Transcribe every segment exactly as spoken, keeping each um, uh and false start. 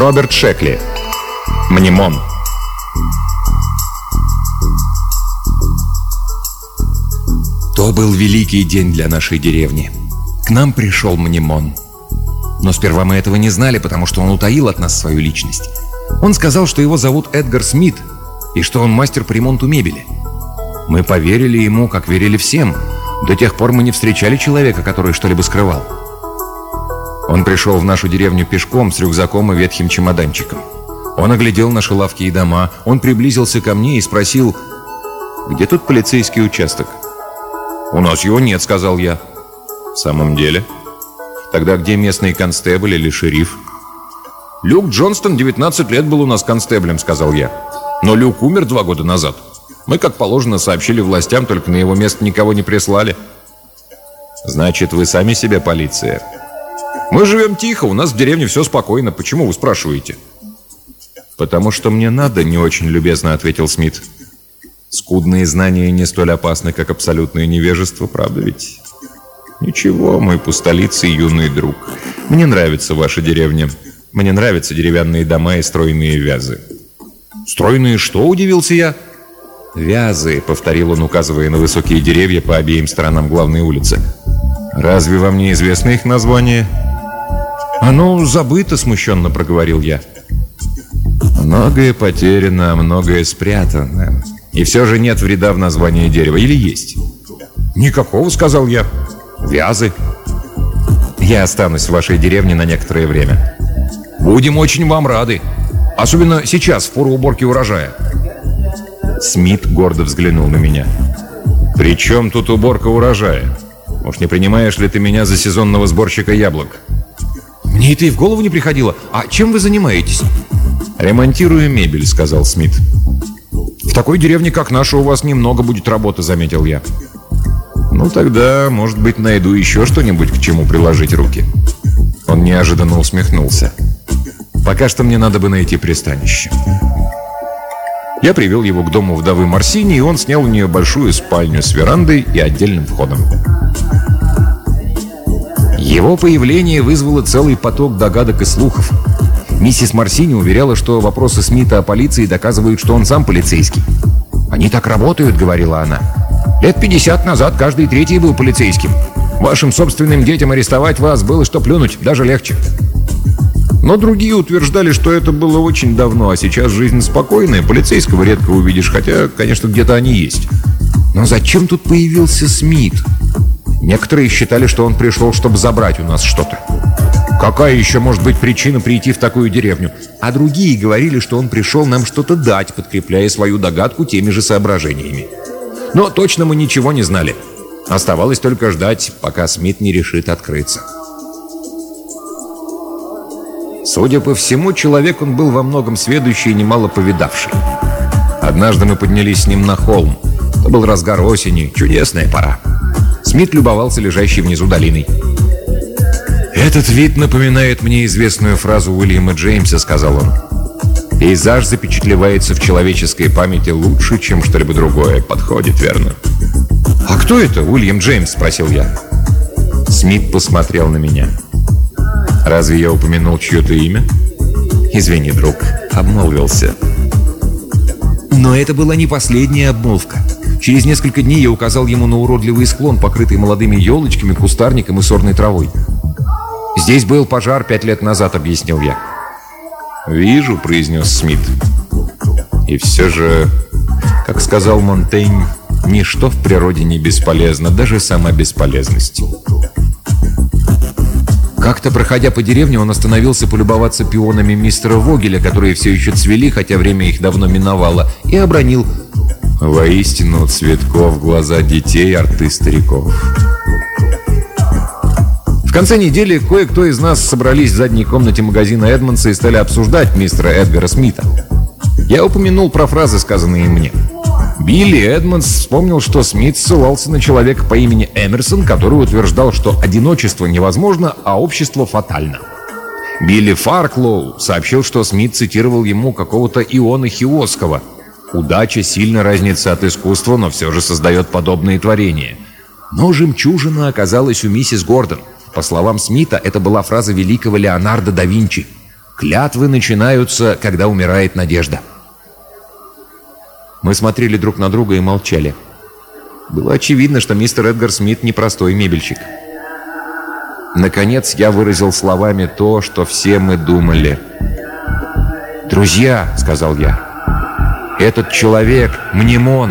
Роберт Шекли. Мнемон. То был великий день для нашей деревни. К нам пришел Мнемон. Но сперва мы этого не знали, потому что он утаил от нас свою личность. Он сказал, что его зовут Эдгар Смит, и что он мастер по ремонту мебели. Мы поверили ему, как верили всем. До тех пор мы не встречали человека, который что-либо скрывал. Он пришел в нашу деревню пешком с рюкзаком и ветхим чемоданчиком. Он оглядел наши лавки и дома. Он приблизился ко мне и спросил: «Где тут полицейский участок?» «У нас его нет», — сказал я. «В самом деле? Тогда где местный констебль или шериф?» «Люк Джонстон девятнадцать лет был у нас констеблем», — сказал я. «Но Люк умер два года назад. Мы, как положено, сообщили властям, только на его место никого не прислали». «Значит, вы сами себе полиция?» «Мы живем тихо, у нас в деревне все спокойно. Почему вы спрашиваете?» «Потому что мне надо», — не очень любезно ответил Смит. «Скудные знания не столь опасны, как абсолютное невежество, правда ведь?» «Ничего, мой пустолицый юный друг. Мне нравится ваша деревня. Мне нравятся деревянные дома и стройные вязы». «Стройные что?» — удивился я. «Вязы», — повторил он, указывая на высокие деревья по обеим сторонам главной улицы. «Разве вам не известно их название?» «Оно забыто», — смущенно проговорил я. «Многое потеряно, многое спрятано. И все же нет вреда в названии дерева. Или есть?» «Никакого», — сказал я. «Вязы». «Я останусь в вашей деревне на некоторое время». «Будем очень вам рады. Особенно сейчас, в пору уборки урожая». Смит гордо взглянул на меня. «При чем тут уборка урожая? Уж не принимаешь ли ты меня за сезонного сборщика яблок?» «Мне это и в голову не приходило. А чем вы занимаетесь?» «Ремонтирую мебель», — сказал Смит. «В такой деревне, как наша, у вас немного будет работы», — заметил я. «Ну тогда, может быть, найду еще что-нибудь, к чему приложить руки». Он неожиданно усмехнулся. «Пока что мне надо бы найти пристанище». Я привел его к дому вдовы Марсини, и он снял у нее большую спальню с верандой и отдельным входом. Его появление вызвало целый поток догадок и слухов. Миссис Марсини уверяла, что вопросы Смита о полиции доказывают, что он сам полицейский. «Они так работают», — говорила она. «Лет пятьдесят назад каждый третий был полицейским. Вашим собственным детям арестовать вас было что плюнуть, даже легче». Но другие утверждали, что это было очень давно, а сейчас жизнь спокойная, полицейского редко увидишь, хотя, конечно, где-то они есть. Но зачем тут появился Смит? Некоторые считали, что он пришел, чтобы забрать у нас что-то. Какая еще может быть причина прийти в такую деревню? А другие говорили, что он пришел нам что-то дать, подкрепляя свою догадку теми же соображениями. Но точно мы ничего не знали. Оставалось только ждать, пока Смит не решит открыться. Судя по всему, человек он был во многом сведущий и немало повидавший. Однажды мы поднялись с ним на холм. Это был разгар осени, чудесная пора. Смит любовался лежащей внизу долиной. «Этот вид напоминает мне известную фразу Уильяма Джеймса», — сказал он. «Пейзаж запечатлевается в человеческой памяти лучше, чем что-либо другое. Подходит, верно?» «А кто это, Уильям Джеймс?» — спросил я. Смит посмотрел на меня. «Разве я упомянул чье-то имя?» «Извини, друг, обмолвился». Но это была не последняя обмолвка. Через несколько дней я указал ему на уродливый склон, покрытый молодыми елочками, кустарником и сорной травой. «Здесь был пожар пять лет назад», — объяснил я. «Вижу», — произнес Смит. «И все же, как сказал Монтейн, ничто в природе не бесполезно, даже сама бесполезность». Как-то, проходя по деревне, он остановился полюбоваться пионами мистера Вогеля, которые все еще цвели, хотя время их давно миновало, и обронил: «Воистину, цветков глаза детей, а рты стариков». В конце недели кое-кто из нас собрались в задней комнате магазина Эдмонса и стали обсуждать мистера Эдгара Смита. Я упомянул про фразы, сказанные мне. Билли Эдмонс вспомнил, что Смит ссылался на человека по имени Эмерсон, который утверждал, что одиночество невозможно, а общество фатально. Билли Фарклоу сообщил, что Смит цитировал ему какого-то Иона Хиосского. «Удача сильно разнится от искусства, но все же создает подобные творения». Но жемчужина оказалась у миссис Гордон. По словам Смита, это была фраза великого Леонардо да Винчи. Клятвы начинаются, когда умирает надежда. Мы смотрели друг на друга и молчали. Было очевидно, что мистер Эдгар Смит непростой мебельщик. Наконец я выразил словами то, что все мы думали. «Друзья», — сказал я, — «этот человек — Мнемон».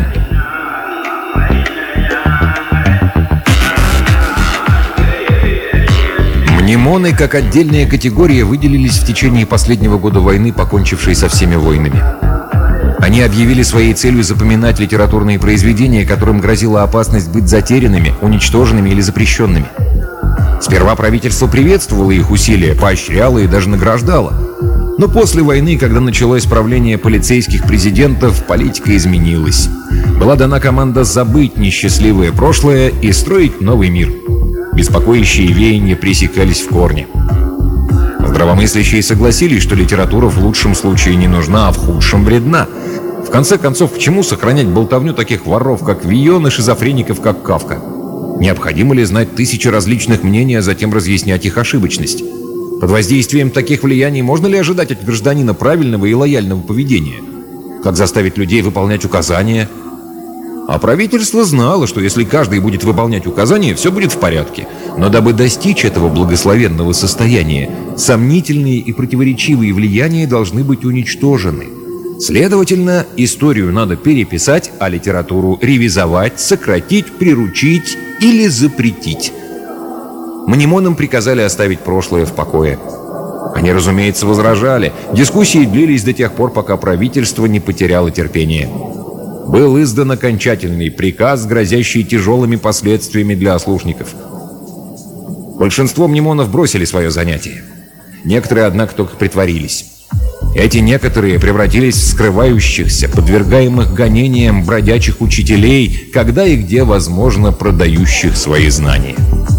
Мнемоны, как отдельная категория, выделились в течение последнего года войны, покончившей со всеми войнами. Они объявили своей целью запоминать литературные произведения, которым грозила опасность быть затерянными, уничтоженными или запрещенными. Сперва правительство приветствовало их усилия, поощряло и даже награждало. Но после войны, когда началось правление полицейских президентов, политика изменилась. Была дана команда забыть несчастливое прошлое и строить новый мир. Беспокоящие веяния пресекались в корне. Здравомыслящие согласились, что литература в лучшем случае не нужна, а в худшем вредна. В конце концов, к чему сохранять болтовню таких воров, как Вийон, и шизофреников, как Кафка? Необходимо ли знать тысячи различных мнений, а затем разъяснять их ошибочность? Под воздействием таких влияний можно ли ожидать от гражданина правильного и лояльного поведения? Как заставить людей выполнять указания? А правительство знало, что если каждый будет выполнять указания, все будет в порядке. Но дабы достичь этого благословенного состояния, сомнительные и противоречивые влияния должны быть уничтожены. Следовательно, историю надо переписать, а литературу ревизовать, сократить, приручить или запретить. Мнемонам приказали оставить прошлое в покое. Они, разумеется, возражали. Дискуссии длились до тех пор, пока правительство не потеряло терпение. Был издан окончательный приказ, грозящий тяжелыми последствиями для ослушников. Большинство мнемонов бросили свое занятие. Некоторые, однако, только притворились. Эти некоторые превратились в скрывающихся, подвергаемых гонениям бродячих учителей, когда и где возможно продающих свои знания.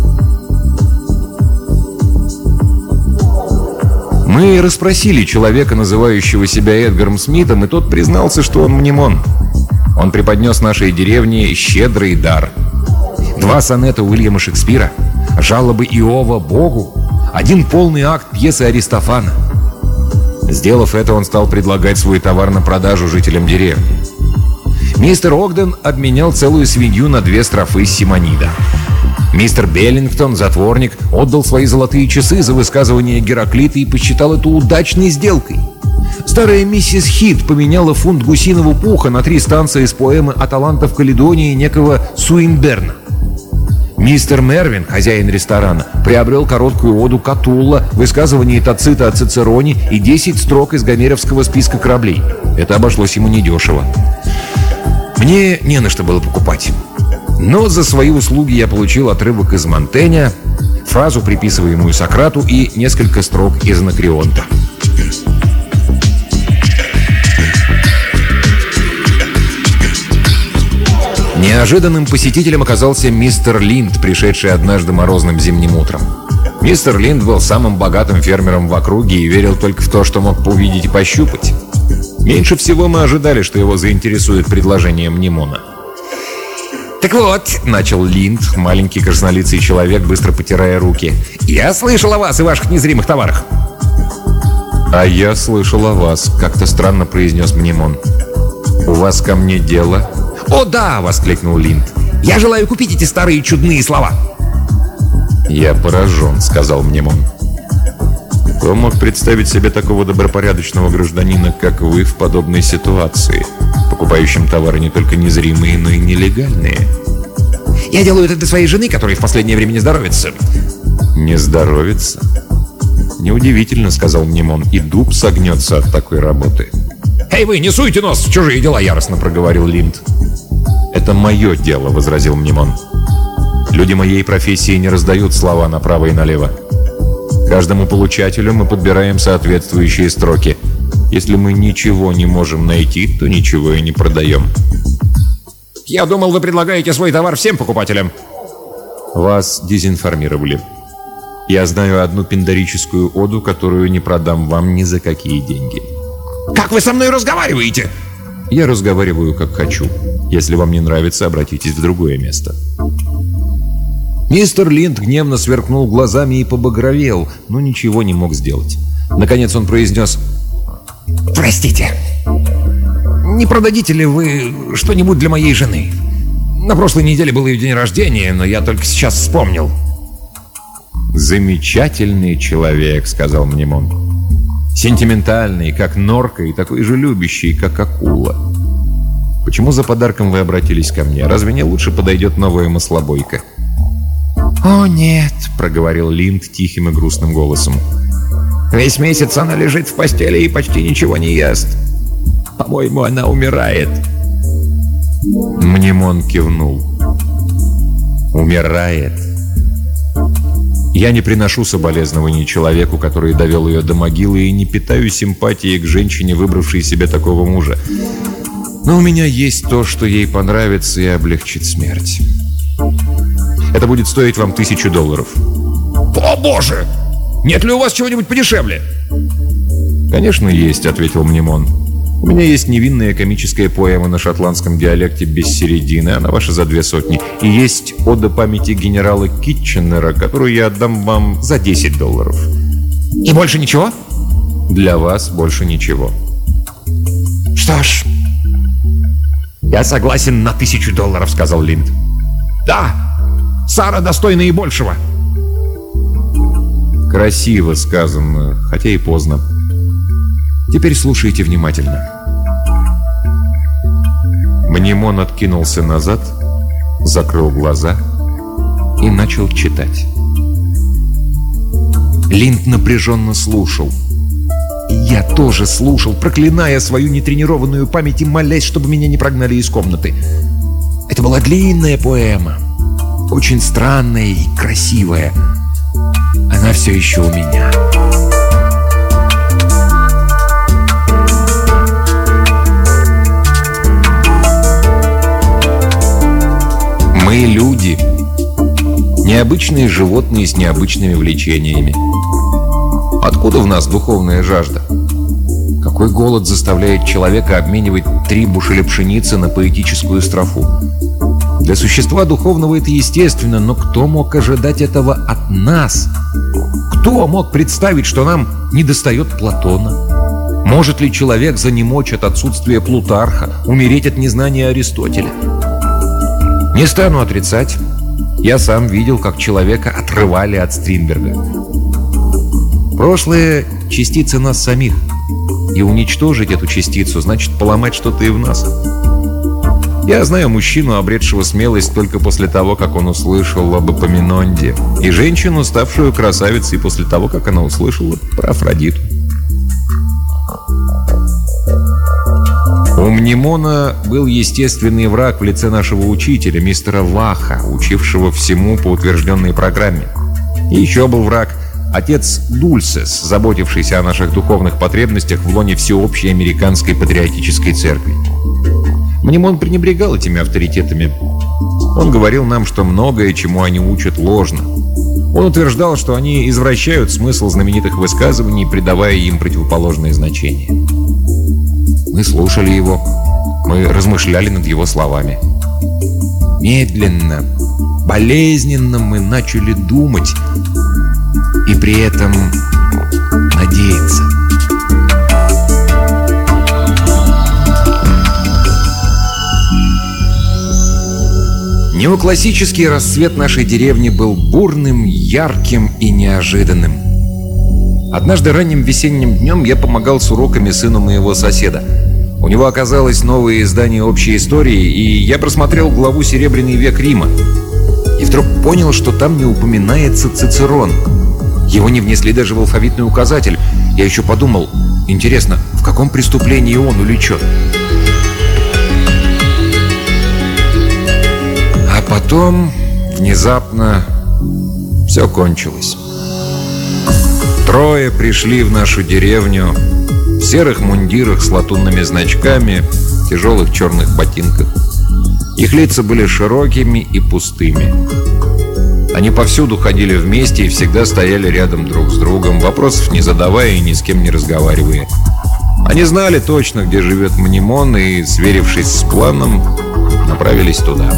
Мы расспросили человека, называющего себя Эдгаром Смитом, и тот признался, что он мнемон. Он преподнес нашей деревне щедрый дар. Два сонета Уильяма Шекспира, жалобы Иова Богу, один полный акт пьесы Аристофана. Сделав это, он стал предлагать свой товар на продажу жителям деревни. Мистер Огден обменял целую свинью на две строфы Симонида. Мистер Беллингтон, затворник, отдал свои золотые часы за высказывание Гераклита и посчитал это удачной сделкой. Старая миссис Хит поменяла фунт гусиного пуха на три станции из поэмы «Аталанта в Каледонии» некого Суинберна. Мистер Мервин, хозяин ресторана, приобрел короткую оду Катулла, высказывание Тацита о Цицероне и десять строк из гомеровского списка кораблей. Это обошлось ему недешево. Мне не на что было покупать. Но за свои услуги я получил отрывок из Монтэня, фразу, приписываемую Сократу, и несколько строк из Анакреонта. Неожиданным посетителем оказался мистер Линд, пришедший однажды морозным зимним утром. Мистер Линд был самым богатым фермером в округе и верил только в то, что мог увидеть и пощупать. Меньше всего мы ожидали, что его заинтересует предложение мнемона. «Так вот», — начал Линд, маленький краснолицый человек, быстро потирая руки, «я слышал о вас и ваших незримых товарах». «А я слышал о вас», — как-то странно произнес мнемон. «У вас ко мне дело?» «О, да!» — воскликнул Линд. «Я желаю купить эти старые чудные слова!» «Я поражен», — сказал мнемон. «Кто мог представить себе такого добропорядочного гражданина, как вы, в подобной ситуации, покупающим товары не только незримые, но и нелегальные?» «Я делаю это для своей жены, которая в последнее время не здоровится». «Не здоровится? Неудивительно», — сказал мнемон, — «и дуб согнется от такой работы». «Эй, вы, не суйте нос в чужие дела!» — яростно проговорил Линд. «Это мое дело», — возразил мнемон. «Люди моей профессии не раздают слова направо и налево. Каждому получателю мы подбираем соответствующие строки. Если мы ничего не можем найти, то ничего и не продаем». «Я думал, вы предлагаете свой товар всем покупателям». «Вас дезинформировали. Я знаю одну пиндорическую оду, которую не продам вам ни за какие деньги». «Как вы со мной разговариваете?» «Я разговариваю, как хочу. Если вам не нравится, обратитесь в другое место». Мистер Линд гневно сверкнул глазами и побагровел, но ничего не мог сделать. Наконец он произнес: «Простите, не продадите ли вы что-нибудь для моей жены? На прошлой неделе был ее день рождения, но я только сейчас вспомнил». «Замечательный человек», — сказал Мнемон. «Сентиментальный, как норка, и такой же любящий, как акула. Почему за подарком вы обратились ко мне? Разве не лучше подойдет новая маслобойка?» «О, нет», — проговорил Линд тихим и грустным голосом. «Весь месяц она лежит в постели и почти ничего не ест. По-моему, она умирает». Мнемон кивнул. «Умирает? Я не приношу соболезнований человеку, который довел ее до могилы, и не питаю симпатии к женщине, выбравшей себе такого мужа. Но у меня есть то, что ей понравится и облегчит смерть. Это будет стоить вам тысячу долларов». «О, боже! Нет ли у вас чего-нибудь подешевле?» «Конечно, есть», — ответил Мнемон. «У меня есть невинная комическая поэма на шотландском диалекте без середины, она ваша за две сотни. И есть ода памяти генерала Китченера, которую я отдам вам за десять долларов». «И больше ничего?» «Для вас больше ничего». «Что ж, я согласен на тысячу долларов», — сказал Линд. «Да, Сара достойна и большего». «Красиво сказано, хотя и поздно. Теперь слушайте внимательно». Мнемон откинулся назад, закрыл глаза и начал читать. Линд напряженно слушал. Я тоже слушал, проклиная свою нетренированную память и молясь, чтобы меня не прогнали из комнаты. Это была длинная поэма, очень странная и красивая. Она все еще у меня. Мы люди, необычные животные с необычными влечениями. Откуда в нас духовная жажда? Какой голод заставляет человека обменивать три бушеля пшеницы на поэтическую строфу? Для существа духовного это естественно, но кто мог ожидать этого от нас? Кто мог представить, что нам недостает Платона? Может ли человек занемочь от отсутствия Плутарха, умереть от незнания Аристотеля? Не стану отрицать, я сам видел, как человека отрывали от Стринберга. Прошлое — частица нас самих, и уничтожить эту частицу значит поломать что-то и в нас. Я знаю мужчину, обретшего смелость только после того, как он услышал об Эпоминонде, и женщину, ставшую красавицей после того, как она услышала про Афродиту. У Мнемона был естественный враг в лице нашего учителя, мистера Ваха, учившего всему по утвержденной программе. И еще был враг — отец Дульсес, заботившийся о наших духовных потребностях в лоне всеобщей американской патриотической церкви. Мнемон пренебрегал этими авторитетами. Он говорил нам, что многое, чему они учат, ложно. Он утверждал, что они извращают смысл знаменитых высказываний, придавая им противоположные значения. Мы слушали его, мы размышляли над его словами. Медленно, болезненно мы начали думать и при этом надеяться. Неоклассический расцвет нашей деревни был бурным, ярким и неожиданным. Однажды ранним весенним днем я помогал с уроками сыну моего соседа. У него оказалось новое издание общей истории, и я просмотрел главу «Серебряный век Рима». И вдруг понял, что там не упоминается Цицерон. Его не внесли даже в алфавитный указатель. Я еще подумал, интересно, в каком преступлении он уличен? А потом, внезапно, все кончилось. Трое пришли в нашу деревню в серых мундирах с латунными значками, тяжелых черных ботинках. Их лица были широкими и пустыми. Они повсюду ходили вместе и всегда стояли рядом друг с другом, вопросов не задавая и ни с кем не разговаривая. Они знали точно, где живет Мнемон, и, сверившись с планом, направились туда.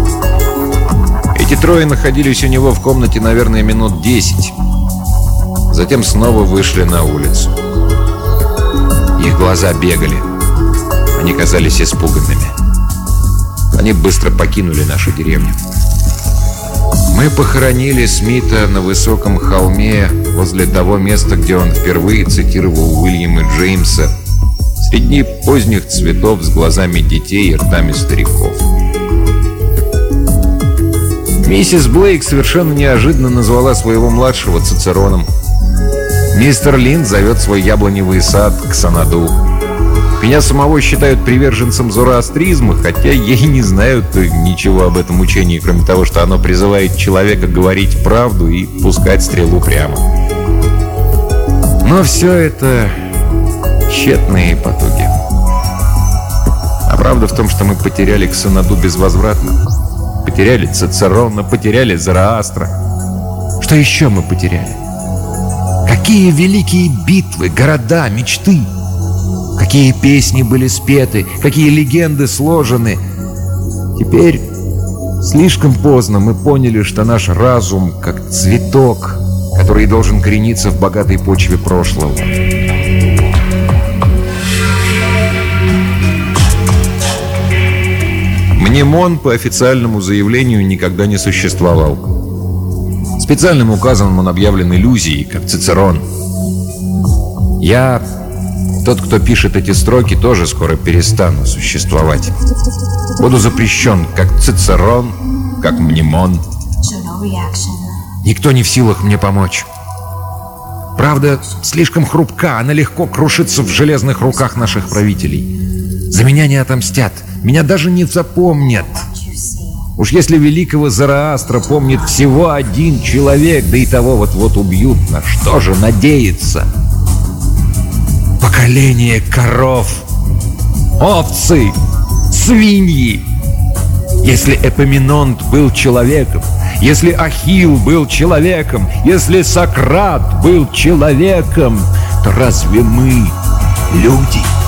Эти трое находились у него в комнате, наверное, минут десять. Затем снова вышли на улицу. Их глаза бегали. Они казались испуганными. Они быстро покинули нашу деревню. Мы похоронили Смита на высоком холме возле того места, где он впервые цитировал Уильяма Джеймса, среди поздних цветов с глазами детей и ртами стариков. Миссис Блейк совершенно неожиданно назвала своего младшего Цицероном. Мистер Линд зовет свой яблоневый сад Ксанаду. Меня самого считают приверженцем зороастризма, хотя я и не знаю ничего об этом учении, кроме того, что оно призывает человека говорить правду и пускать стрелу прямо. Но все это тщетные потуги. А правда в том, что мы потеряли Ксанаду безвозвратно. Потеряли Цицерона, потеряли Зороастра. Что еще мы потеряли? Какие великие битвы, города, мечты! Какие песни были спеты, какие легенды сложены. Теперь слишком поздно мы поняли, что наш разум как цветок, который должен корениться в богатой почве прошлого. Мнемон по официальному заявлению никогда не существовал. Специальным указом он объявлен иллюзией, как Цицерон. Я, тот, кто пишет эти строки, тоже скоро перестану существовать. Буду запрещен, как Цицерон, как Мнемон. Никто не в силах мне помочь. Правда слишком хрупка, она легко крушится в железных руках наших правителей. За меня не отомстят, меня даже не запомнят. Уж если великого Зороастра помнит всего один человек, да и того вот-вот убьют, на что же надеяться? Поколение коров, овцы, свиньи. Если Эпоминонт был человеком, если Ахилл был человеком, если Сократ был человеком, то разве мы люди?